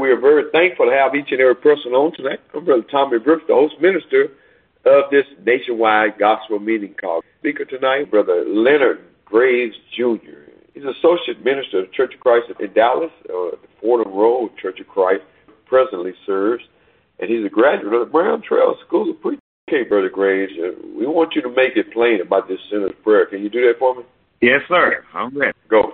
we are very thankful to have each and every person on tonight. I'm Brother Tommy Brooks, the host minister of this nationwide gospel meeting call. Speaker tonight, Brother Leonard Graves Jr. He's Associate Minister of Church of Christ in Dallas, the Fordham Road Church of Christ, presently serves, and he's a graduate of the Brown Trail School of Preaching. Okay, Brother Graves, we want you to make it plain about this sinner's prayer. Can you do that for me? Yes, sir. I'm ready. Go.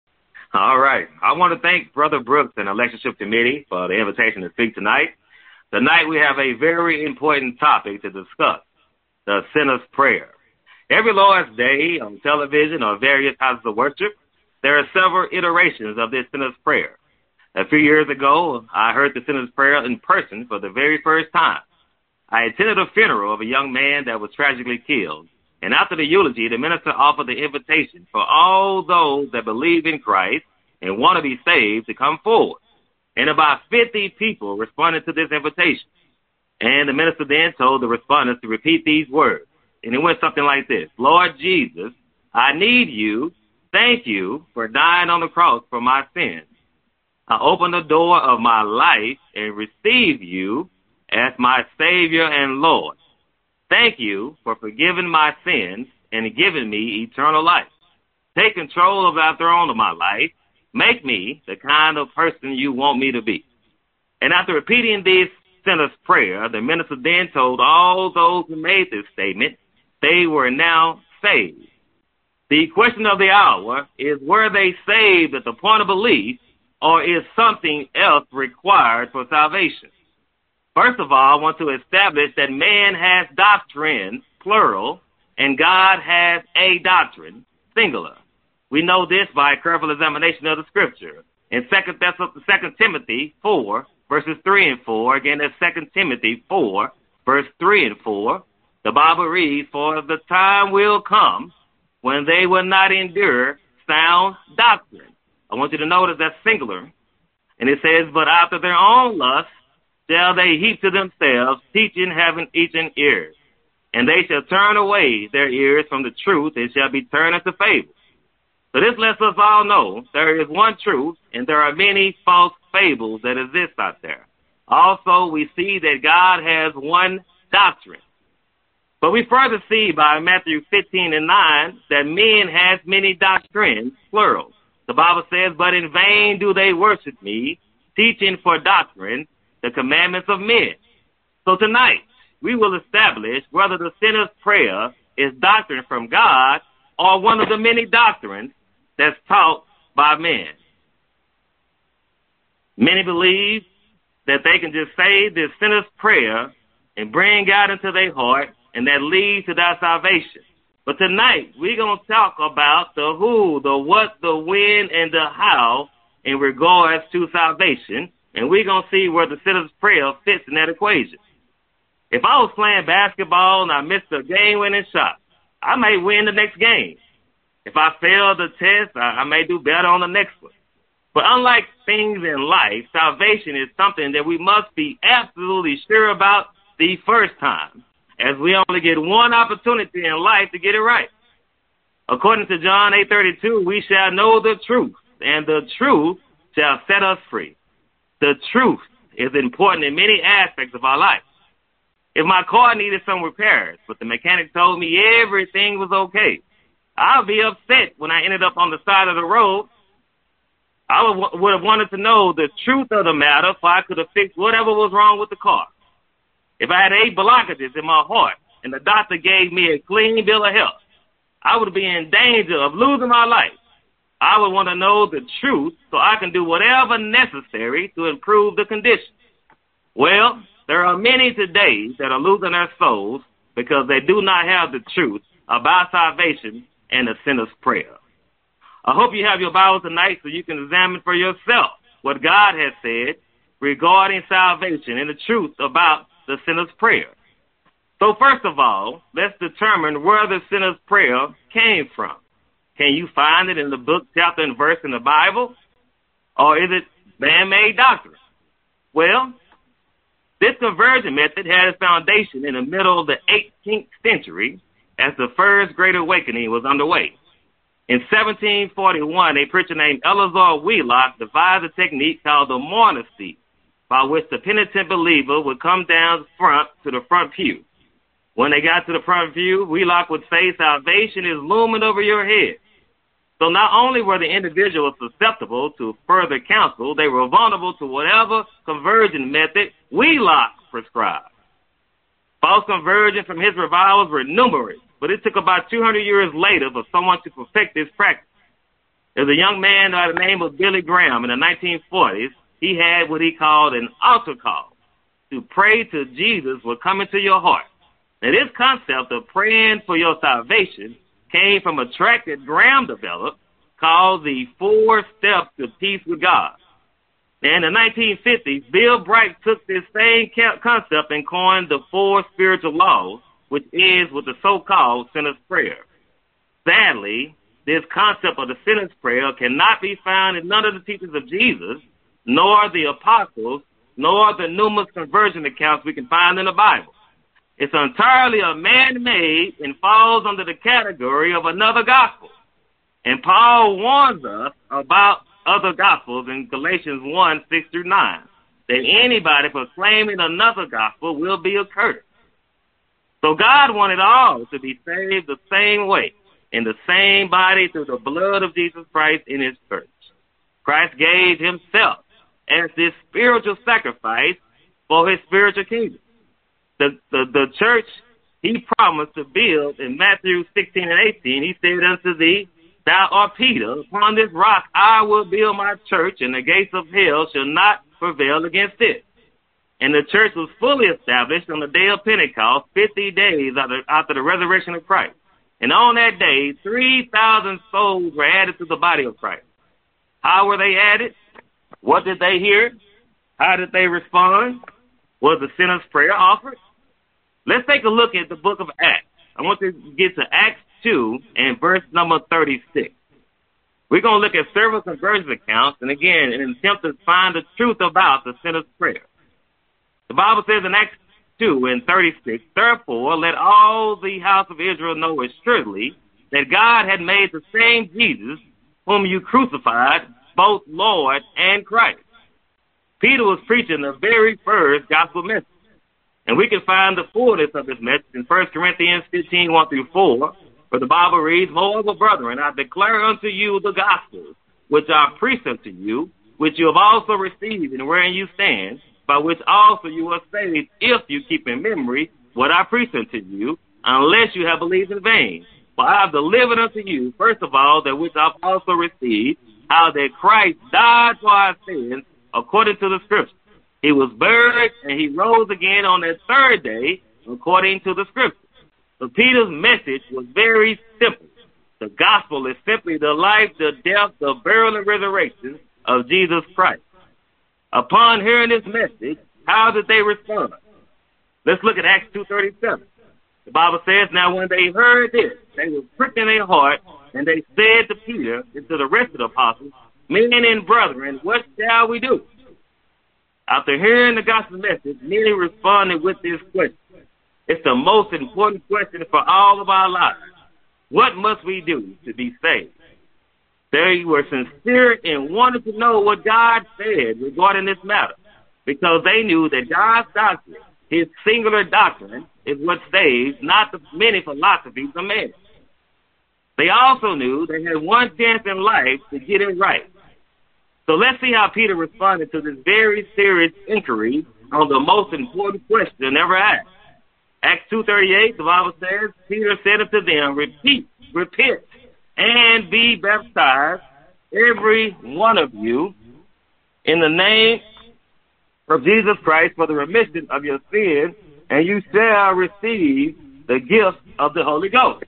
All right. I want to thank Brother Brooks and the Lectureship Committee for the invitation to speak tonight. Tonight we have a very important topic to discuss, the sinner's prayer. Every Lord's Day on television or various houses of worship, there are several iterations of this sinner's prayer. A few years ago, I heard the sinner's prayer in person for the very first time. I attended a funeral of a young man that was tragically killed, and after the eulogy, the minister offered the invitation for all those that believe in Christ and want to be saved to come forward. And about 50 people responded to this invitation. And the minister then told the respondents to repeat these words. And it went something like this: Lord Jesus, I need you. Thank you for dying on the cross for my sins. I open the door of my life and receive you as my Savior and Lord. Thank you for forgiving my sins and giving me eternal life. Take control of the throne of my life. Make me the kind of person you want me to be. And after repeating this sinner's prayer, the minister then told all those who made this statement they were now saved. The question of the hour is, were they saved at the point of belief, or is something else required for salvation? First of all, I want to establish that man has doctrines, plural, and God has a doctrine, singular. We know this by a careful examination of the Scripture. In 2 Timothy 4, verses 3 and 4, again, that's 2 Timothy 4, verse 3 and 4, the Bible reads, For the time will come when they will not endure sound doctrine. I want you to notice that's singular. And it says, But after their own lust shall they heap to themselves teaching having itching ears. And they shall turn away their ears from the truth and shall be turned into fables. So this lets us all know there is one truth and there are many false fables that exist out there. Also, we see that God has one doctrine. But we further see by Matthew 15 and 9 that men has many doctrines, plural. The Bible says, But in vain do they worship me, teaching for doctrine the commandments of men. So tonight, we will establish whether the sinner's prayer is doctrine from God or one of the many doctrines that's taught by men. Many believe that they can just say this sinner's prayer and bring God into their heart, and that leads to their salvation. But tonight, we're going to talk about the who, the what, the when, and the how in regards to salvation, and we're going to see where the sinner's prayer fits in that equation. If I was playing basketball and I missed a game-winning shot, I may win the next game. If I fail the test, I may do better on the next one. But unlike things in life, salvation is something that we must be absolutely sure about the first time, as we only get one opportunity in life to get it right. According to John 8:32, we shall know the truth, and the truth shall set us free. The truth is important in many aspects of our life. If my car needed some repairs, but the mechanic told me everything was okay, I'll be upset when I ended up on the side of the road. I would have wanted to know the truth of the matter so I could have fixed whatever was wrong with the car. If I had 8 blockages in my heart and the doctor gave me a clean bill of health, I would be in danger of losing my life. I would want to know the truth so I can do whatever necessary to improve the condition. Well, there are many today that are losing their souls because they do not have the truth about salvation and the sinner's prayer. I hope you have your Bible tonight so you can examine for yourself what God has said regarding salvation and the truth about the sinner's prayer. So first of all, let's determine where the sinner's prayer came from. Can you find it in the book, chapter, and verse in the Bible? Or is it man-made doctrine? Well, this conversion method had its foundation in the middle of the 18th century as the First Great Awakening was underway. In 1741, a preacher named Eleazar Wheelock devised a technique called the mourner's seat. by which the penitent believer would come down front to the front pew. When they got to the front pew, Wheelock would say, salvation is looming over your head. So not only were the individuals susceptible to further counsel, they were vulnerable to whatever conversion method Wheelock prescribed. False conversions from his revivals were numerous, but it took about 200 years later for someone to perfect this practice. There's a young man by the name of Billy Graham in the 1940s. He had what he called an altar call. To pray to Jesus will come into your heart. Now, this concept of praying for your salvation came from a tract that Graham developed called the 4 Steps to Peace with God. And in the 1950s, Bill Bright took this same concept and coined the 4 spiritual laws, which is with the so-called sinner's prayer. Sadly, this concept of the sinner's prayer cannot be found in none of the teachings of Jesus, nor the apostles, nor the numerous conversion accounts we can find in the Bible. It's entirely a man-made and falls under the category of another gospel. And Paul warns us about other gospels in Galatians 1, 6 through 9, that anybody proclaiming another gospel will be accursed. So God wanted all to be saved the same way, in the same body through the blood of Jesus Christ in his church. Christ gave himself as this spiritual sacrifice for his spiritual kingdom. The church he promised to build in Matthew 16 and 18, he said unto thee, thou art Peter, upon this rock I will build my church, and the gates of hell shall not prevail against it. And the church was fully established on the day of Pentecost, 50 days after the resurrection of Christ. And on that day, 3,000 souls were added to the body of Christ. How were they added? What did they hear? How did they respond? Was the sinner's prayer offered? Let's take a look at the book of Acts. I want to get to Acts 2 and verse number 36. We're going to look at several conversion accounts, and again, in an attempt to find the truth about the sinner's prayer. The Bible says in Acts 2 and 36, therefore let all the house of Israel know assuredly that God had made the same Jesus whom you crucified, both Lord and Christ. Peter was preaching the very first gospel message. And we can find the fullness of this message in 1 Corinthians 15, 1 through 4, where the Bible reads, moreover, brethren, I declare unto you the gospel, which I preach unto you, which you have also received, and wherein you stand, by which also you are saved, if you keep in memory what I preach unto you, unless you have believed in vain. For I have delivered unto you, first of all, that which I have also received, how that Christ died for our sins, according to the Scripture. He was buried, and he rose again on that third day, according to the Scripture. So Peter's message was very simple. The gospel is simply the life, the death, the burial, and resurrection of Jesus Christ. Upon hearing this message, how did they respond? Let's look at Acts 2:37. The Bible says, now when they heard this, they were pricked in their heart, and they said to Peter and to the rest of the apostles, men and brethren, what shall we do? After hearing the gospel message, many responded with this question. It's the most important question for all of our lives. What must we do to be saved? They were sincere and wanted to know what God said regarding this matter, because they knew that God's doctrine, his singular doctrine, is what saves, not the many philosophies of men. They also knew they had one chance in life to get it right. So let's see how Peter responded to this very serious inquiry on the most important question ever asked. Acts 2:38, the Bible says, Peter said unto them, repent, and be baptized, every one of you, in the name of Jesus Christ for the remission of your sins, and you shall receive the gift of the Holy Ghost.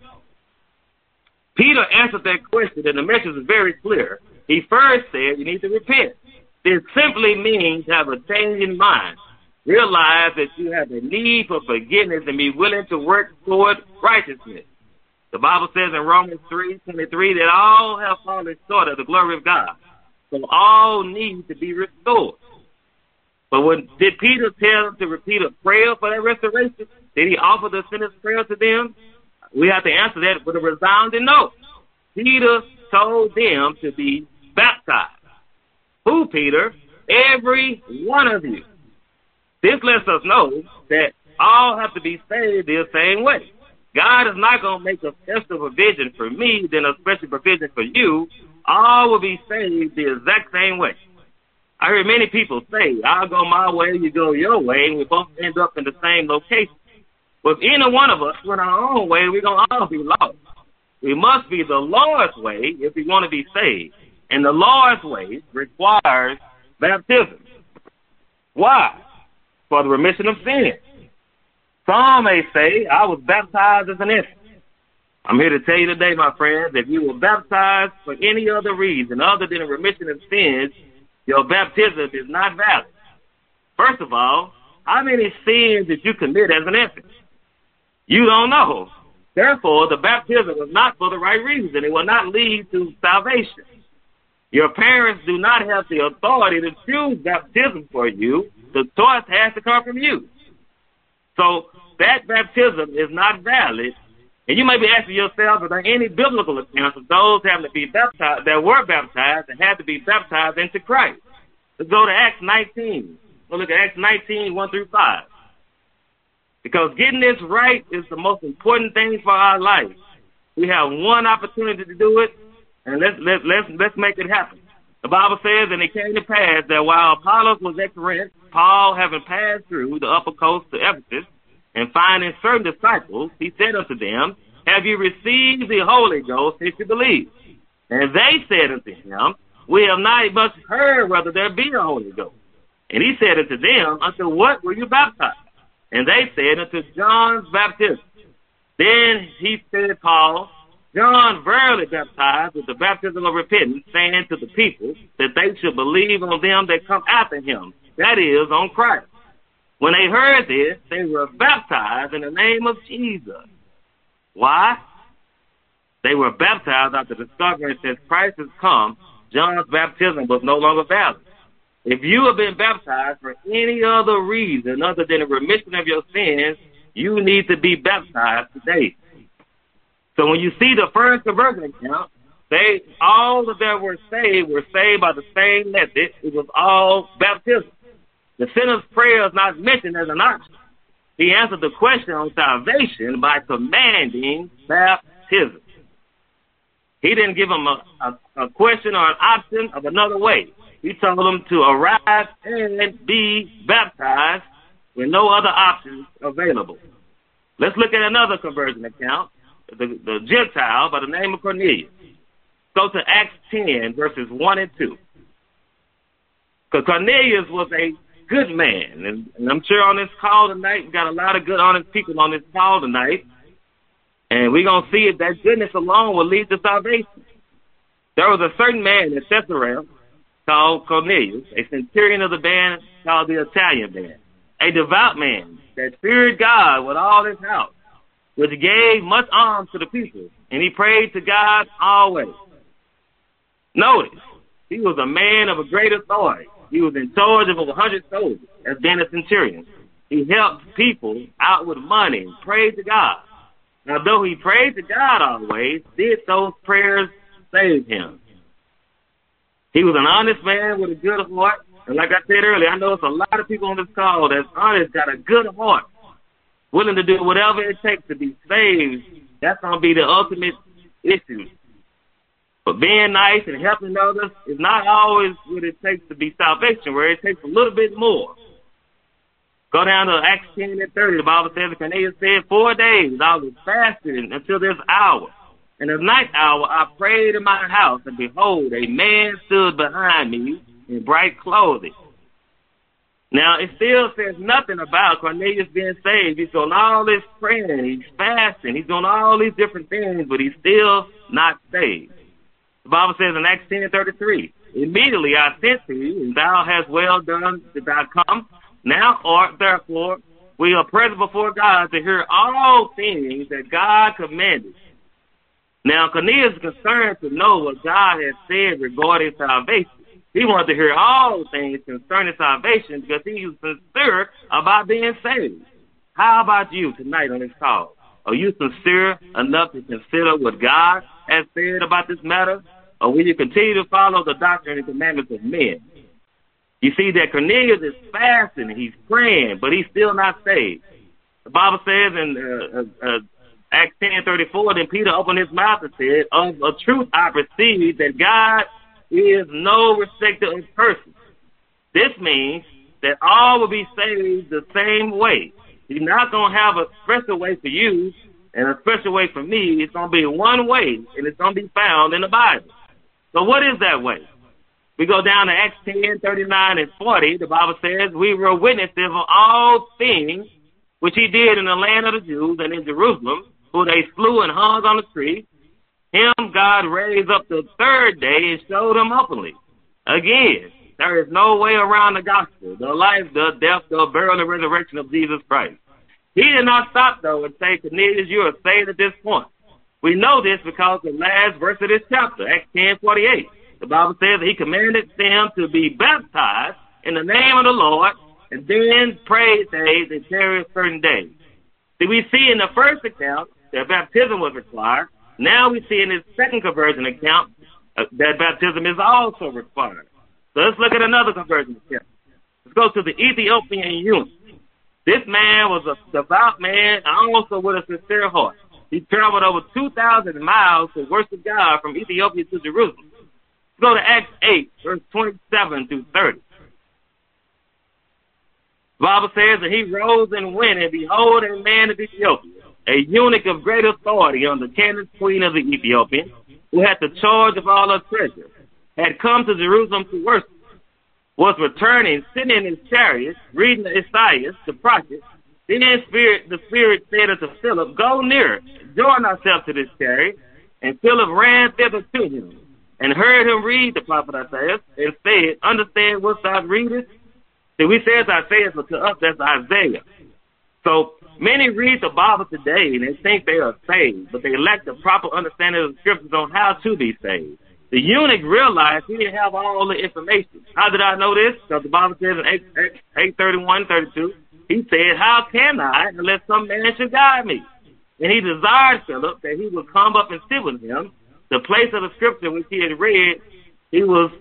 Peter answered that question, and the message is very clear. He first said you need to repent. This simply means to have a change in mind. Realize that you have a need for forgiveness and be willing to work toward righteousness. The Bible says in Romans 3:23 that all have fallen short of the glory of God. So all need to be restored. But did Peter tell them to repeat a prayer for that restoration? Did he offer the sinner's prayer to them? We have to answer that with a resounding no. Peter told them to be baptized. Who, Peter? Every one of you. This lets us know that all have to be saved the same way. God is not going to make a special provision for me, then a special provision for you. All will be saved the exact same way. I hear many people say, I'll go my way, you go your way, and we both end up in the same location. But if any one of us went our own way, we're going to all be lost. We must be the Lord's way if we want to be saved. And the Lord's way requires baptism. Why? For the remission of sin. Some may say, I was baptized as an infant. I'm here to tell you today, my friends, if you were baptized for any other reason other than a remission of sins, your baptism is not valid. First of all, how many sins did you commit as an infant? You don't know. Therefore, the baptism was not for the right reason. It will not lead to salvation. Your parents do not have the authority to choose baptism for you. The choice has to come from you. So that baptism is not valid. And you may be asking yourself, are there any biblical accounts of those having to be baptized, that were baptized and had to be baptized into Christ? Let's go to Acts 19. We'll look at Acts 19, 1 through 5. Because getting this right is the most important thing for our life. We have one opportunity to do it, and let's make it happen. The Bible says, and it came to pass that while Apollos was at Corinth, Paul, having passed through the upper coast to Ephesus, and finding certain disciples, he said unto them, have you received the Holy Ghost since you believe? And they said unto him, we have not much heard whether there be a Holy Ghost. And he said unto them, unto what were you baptized? And they said, unto John's baptism. Then he said, Paul, John verily baptized with the baptism of repentance, saying to the people that they should believe on them that come after him, that is, on Christ. When they heard this, they were baptized in the name of Jesus. Why? They were baptized after discovering since Christ has come, John's baptism was no longer valid. If you have been baptized for any other reason other than a remission of your sins, you need to be baptized today. So when you see the first conversion account, all that were saved by the same method. It was all baptism. The sinner's prayer is not mentioned as an option. He answered the question on salvation by commanding baptism. He didn't give him a question or an option of another way. He told them to arise and be baptized with no other options available. Let's look at another conversion account, the Gentile by the name of Cornelius. Go to Acts 10, verses 1 and 2. Because Cornelius was a good man, and I'm sure on this call tonight, we got a lot of good, honest people on this call tonight, and we're going to see if that goodness alone will lead to salvation. There was a certain man in Caesarea called Cornelius, a centurion of the band called the Italian band, a devout man that feared God with all his house, which gave much alms to the people, and he prayed to God always. Notice, he was a man of a great authority. He was in charge of 100 soldiers as being a centurion. He helped people out with money and prayed to God. Now, though he prayed to God always, did those prayers save him? He was an honest man with a good heart. And like I said earlier, I know it's a lot of people on this call that's honest, got a good heart, willing to do whatever it takes to be saved. That's going to be the ultimate issue. But being nice and helping others is not always what it takes to be salvation, where it takes a little bit more. Go down to Acts 10 and 30. The Bible says, Cornelius said, 4 days I was fasting until this hour. And the ninth hour I prayed in my house, and behold, a man stood behind me in bright clothing. Now, it still says nothing about Cornelius being saved. He's doing all this praying, he's fasting, he's doing all these different things, but he's still not saved. The Bible says in Acts 10:33, immediately I sent to you, and thou hast well done that thou come. Now, therefore, we are present before God to hear all things that God commanded. Now, Cornelius is concerned to know what God has said regarding salvation. He wanted to hear all things concerning salvation because he was sincere about being saved. How about you tonight on this call? Are you sincere enough to consider what God has said about this matter? Or will you continue to follow the doctrine and commandments of men? You see that Cornelius is fasting, he's praying, but he's still not saved. The Bible says in Acts 10:34, then Peter opened his mouth and said, of a truth I perceive that God is no respecter of persons. This means that all will be saved the same way. He's not going to have a special way for you and a special way for me. It's going to be one way, and it's going to be found in the Bible. So what is that way? We go down to Acts 10:39 and 40. The Bible says, we were witnesses of all things which he did in the land of the Jews and in Jerusalem, who they slew and hung on the tree. Him God raised up the third day and showed him openly. Again, there is no way around the gospel, the life, the death, the burial, and the resurrection of Jesus Christ. He did not stop, though, and say, Cornelius, you are saved at this point. We know this because the last verse of this chapter, Acts 10:48, the Bible says that he commanded them to be baptized in the name of the Lord, and then prayed they that tarry a certain day. See, we see in the first account that baptism was required. Now we see in this second conversion account that baptism is also required. So let's look at another conversion account. Let's go to the Ethiopian eunuch. This man was a devout man, also with a sincere heart. He traveled over 2,000 miles to worship God from Ethiopia to Jerusalem. Let's go to Acts 8, verse 27 through 30. The Bible says that he rose and went, and behold, a man of Ethiopia, a eunuch of great authority under Candace, queen of the Ethiopians, who had the charge of all her treasure, had come to Jerusalem to worship, was returning, sitting in his chariot, reading Isaiah, the prophet. Then the Spirit said unto Philip, go near, join ourselves to this chariot. And Philip ran thither to him, and heard him read the prophet Isaiah, and said, understand what thou readest? See, we say it's Isaiah, but to us that's Isaiah. So many read the Bible today, and they think they are saved, but they lack the proper understanding of the scriptures on how to be saved. The eunuch realized he didn't have all the information. How did I know this? Because the Bible says in 8:31-32, he said, how can I unless some man should guide me? And he desired Philip that he would come up and sit with him. The place of the scripture which he had read, he was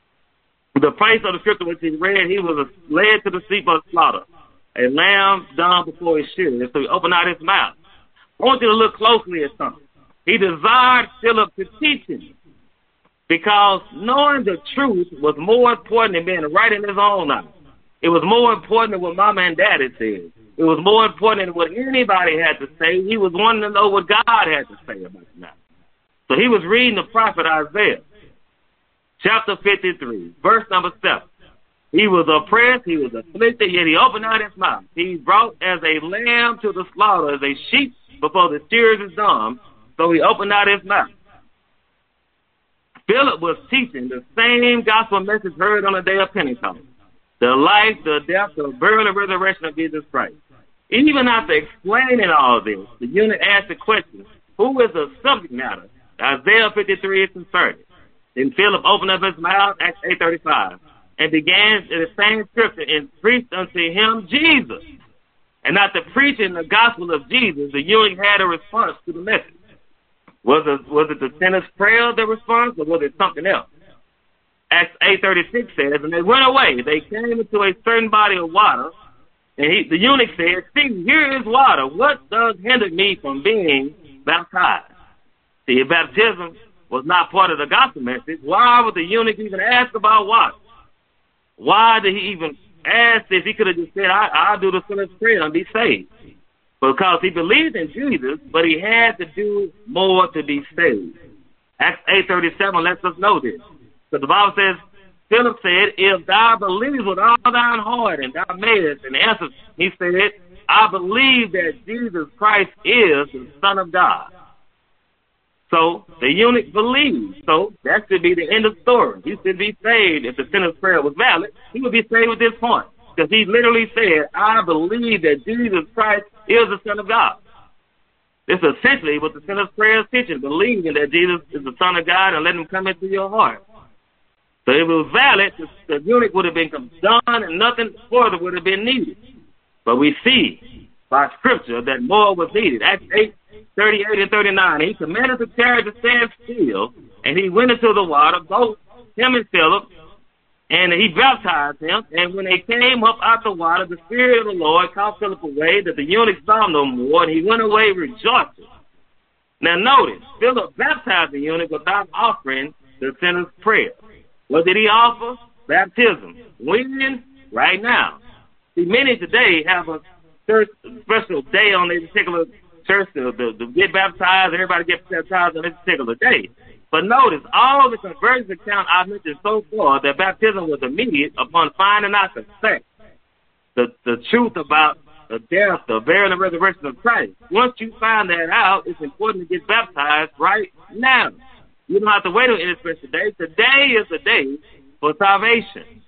led to the sleep of slaughter, a lamb dumb before his shears. So he opened out his mouth. I want you to look closely at something. He desired Philip to teach him, because knowing the truth was more important than being right in his own eyes. It was more important than what mama and daddy said. It was more important than what anybody had to say. He was wanting to know what God had to say about it now. So he was reading the prophet Isaiah, chapter 53, verse number 7. He was oppressed, he was afflicted, yet he opened out his mouth. He brought as a lamb to the slaughter, as a sheep before the shearers is dumb, so he opened out his mouth. Philip was teaching the same gospel message heard on the day of Pentecost. The life, the death, the burial, and resurrection of Jesus Christ. Even after explaining all this, the eunuch asked the question, who is the subject matter? Isaiah 53 is concerning. Then Philip opened up his mouth, Acts 8:35, and began in the same scripture and preached unto him Jesus. And after preaching the gospel of Jesus, the eunuch had a response to the message. Was it the sinner's prayer, the response, or was it something else? Acts 8:36 says, and they went away. They came into a certain body of water, and the eunuch said, see, here is water. What does hinder me from being baptized? See, if baptism was not part of the gospel message, why would the eunuch even ask about water? Why did he even ask this? He could have just said, I'll do the sinner's prayer and be saved. Because he believed in Jesus, but he had to do more to be saved. Acts 8:37 lets us know this. So the Bible says, Philip said, if thou believest with all thine heart, and thou mayest, and answered, he said, I believe that Jesus Christ is the Son of God. So the eunuch believed. So that should be the end of the story. He should be saved. If the sinner's prayer was valid, he would be saved at this point. Because he literally said, I believe that Jesus Christ is the Son of God. This is essentially what the sinner's prayer is teaching, believing that Jesus is the Son of God and letting him come into your heart. So if it was valid, the eunuch would have been done and nothing further would have been needed. But we see by Scripture that more was needed. Acts 8:38 and 39, he commanded the chariot to stand still, and he went into the water, both him and Philip, And he baptized him, and when they came up out the water, the Spirit of the Lord caught Philip away, that the eunuch saw no more, and he went away rejoicing. Now notice, Philip baptized the eunuch without offering the sinner's prayer. What did he offer? Baptism. When? Right now. See, many today have a special day on a particular church to get baptized. Everybody gets baptized on this particular day. But notice, all the conversion accounts I've mentioned so far, that baptism was immediate upon finding out the fact, the truth about the death, the burial, and resurrection of Christ. Once you find that out, it's important to get baptized right now. You don't have to wait on any special day. Today is the day for salvation.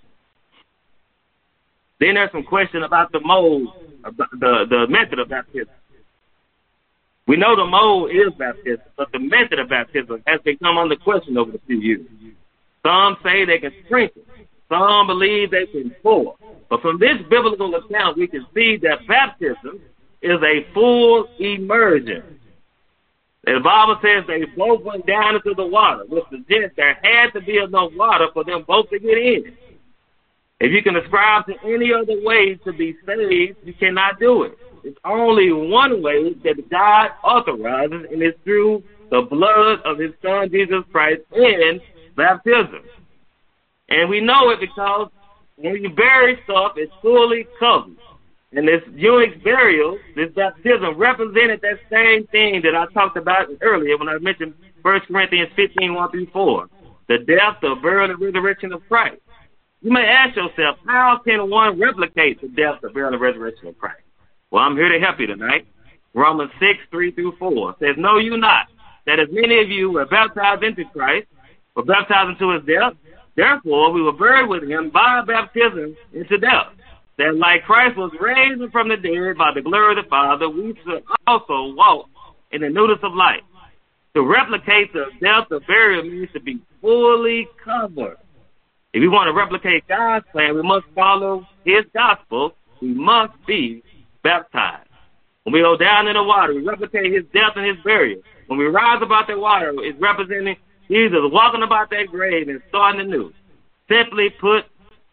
Then there's some question about the mode, the method of baptism. We know the mode is baptism, but the method of baptism has become under question over the few years. Some say they can sprinkle. Some believe they can pour. But from this biblical account, we can see that baptism is a full immersion. The Bible says they both went down into the water, which suggests there had to be enough water for them both to get in. If you can ascribe to any other way to be saved, you cannot do it. It's only one way that God authorizes, and it's through the blood of his Son, Jesus Christ, and baptism. And we know it because when you bury stuff, it's fully covered. And this eunuch's burial, this baptism, represented that same thing that I talked about earlier when I mentioned 1 Corinthians 15, 1-4, the death, the burial, and resurrection of Christ. You may ask yourself, how can one replicate the death, the burial, and resurrection of Christ? Well, I'm here to help you tonight. Romans 6, 3-4 says, "Know you not that as many of you were baptized into Christ, were baptized into his death, therefore we were buried with him by baptism into death, that like Christ was raised from the dead by the glory of the Father, we should also walk in the newness of life." To replicate the death of burial means to be fully covered. If we want to replicate God's plan, we must follow his gospel. We must be baptized. When we go down in the water, we replicate his death and his burial. When we rise about that water, it's representing Jesus walking about that grave and starting anew. Simply put,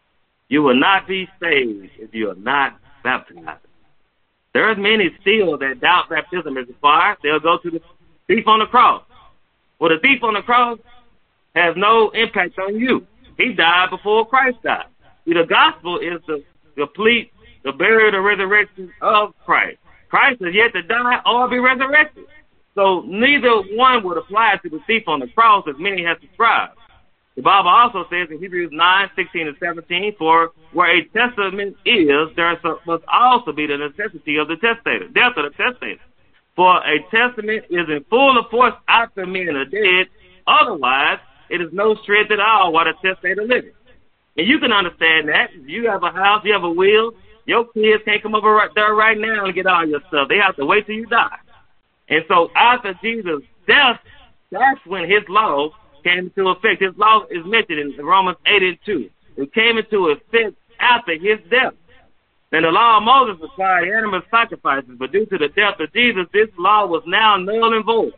you will not be saved if you are not baptized. There's many still that doubt baptism is required. They'll go to the thief on the cross. Well, the thief on the cross has no impact on you. He died before Christ died. See, the gospel is the complete, the burial, the resurrection of Christ. Christ is yet to die or be resurrected. So neither one would apply to the thief on the cross as many have subscribed. The Bible also says in Hebrews 9, 16-17, "For where a testament is, there must also be the necessity of the testator, death of the testator. For a testament is in full force after men are dead. Otherwise, it is no strength at all while the testator liveth." And you can understand that. If you have a house, you have a will, your kids can't come over right there right now and get all your stuff. They have to wait till you die. And so after Jesus' death, that's when his law came into effect. His law is mentioned in Romans 8:2. It came into effect after his death. And the law of Moses required animal sacrifices, but due to the death of Jesus, this law was now null and void.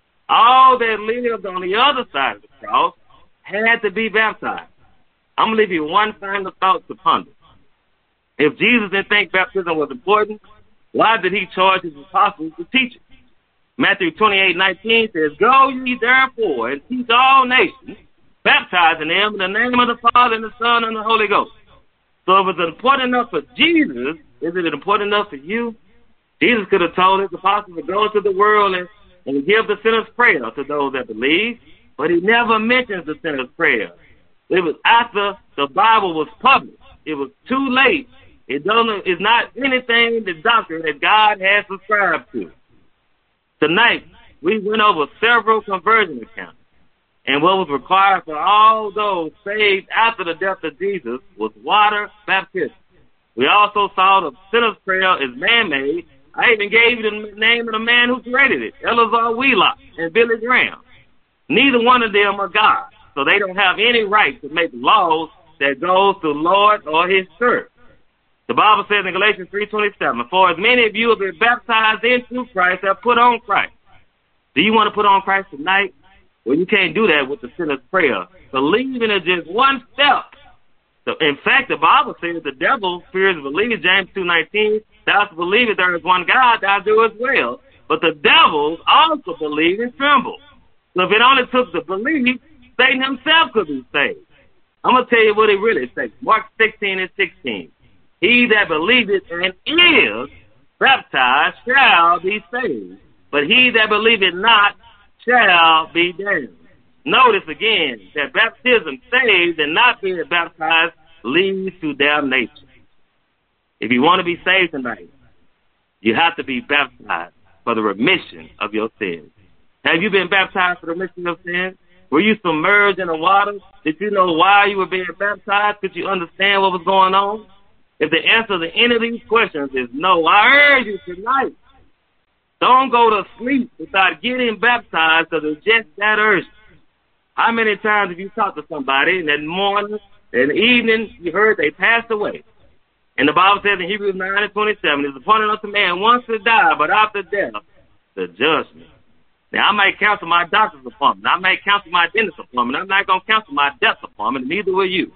All that lived on the other side of the cross had to be baptized. I'm going to leave you one final thought to ponder. If Jesus didn't think baptism was important, why did he charge his apostles to teach it? Matthew 28:19 says, "Go ye therefore and teach all nations, baptizing them in the name of the Father and the Son and the Holy Ghost." So if it's important enough for Jesus, is it important enough for you? Jesus could have told his apostles to go into the world and give the sinner's prayer to those that believe, but he never mentions the sinner's prayer. It was after the Bible was published. It was too late. It's not anything, the doctrine that God has subscribed to. Tonight, we went over several conversion accounts, and what was required for all those saved after the death of Jesus was water baptism. We also saw the sinner's prayer is man-made. I even gave you the name of the man who created it, Eleazar Wheelock and Billy Graham. Neither one of them are God, so they don't have any right to make laws that goes to the Lord or his church. The Bible says in Galatians 3:27, "For as many of you have been baptized into Christ have put on Christ." Do you want to put on Christ tonight? Well, you can't do that with the sinner's prayer. Believing is just one step So, in fact, the Bible says the devil fears believers. James 2:19, thou believest there is one God, thou do as well. But the devils also believe and tremble. So if it only took the belief, Satan himself could be saved. I'm going to tell you what it really says. Mark 16:16. He that believeth and is baptized shall be saved, but he that believeth not shall be damned. Notice again that baptism saves and not being baptized leads to damnation. If you want to be saved tonight, you have to be baptized for the remission of your sins. Have you been baptized for the remission of sins? Were you submerged in the water? Did you know why you were being baptized? Could you understand what was going on? If the answer to any of these questions is no, I urge you tonight, don't go to sleep without getting baptized because it's just that urgent. How many times have you talked to somebody and that morning and evening you heard they passed away? And the Bible says in Hebrews 9:27, it's appointed unto man once to die, but after death, the judgment. Now, I might cancel my doctor's appointment. I might cancel my dentist's appointment. I'm not going to cancel my death appointment, neither will you.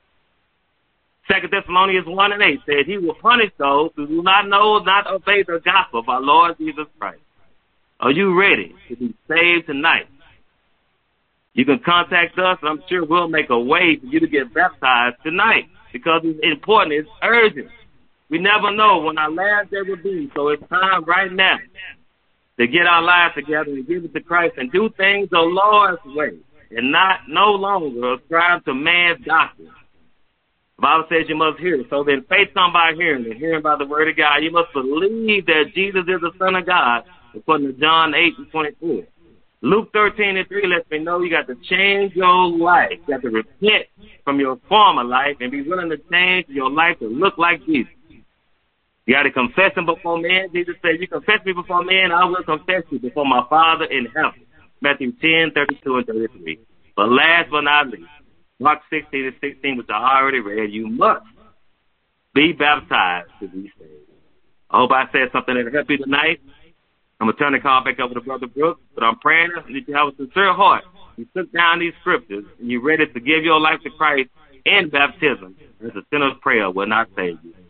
2 Thessalonians 1:8 said he will punish those who do not know, not obey the gospel of our Lord Jesus Christ. Are you ready to be saved tonight? You can contact us, and I'm sure we'll make a way for you to get baptized tonight because it's important. It's urgent. We never know when our last day will be, so it's time right now to get our lives together and give it to Christ and do things the Lord's way and no longer ascribe to man's doctrine. The Bible says you must hear. So then faith comes by hearing, and hearing by the word of God. You must believe that Jesus is the Son of God, according to John 8:24. Luke 13:3 lets me know you got to change your life. You got to repent from your former life and be willing to change your life to look like Jesus. You got to confess him before men. Jesus said, you confess me before men, I will confess you before my Father in heaven. Matthew 10:32 and 33. But last but not least, Mark 16:16, which I already read, you must be baptized to be saved. I hope I said something that'll help you tonight. I'm going to turn the call back over to Brother Brooks, but I'm praying that you have a sincere heart. You took down these scriptures, and you're ready to give your life to Christ in baptism. As a sinner's prayer will not save you.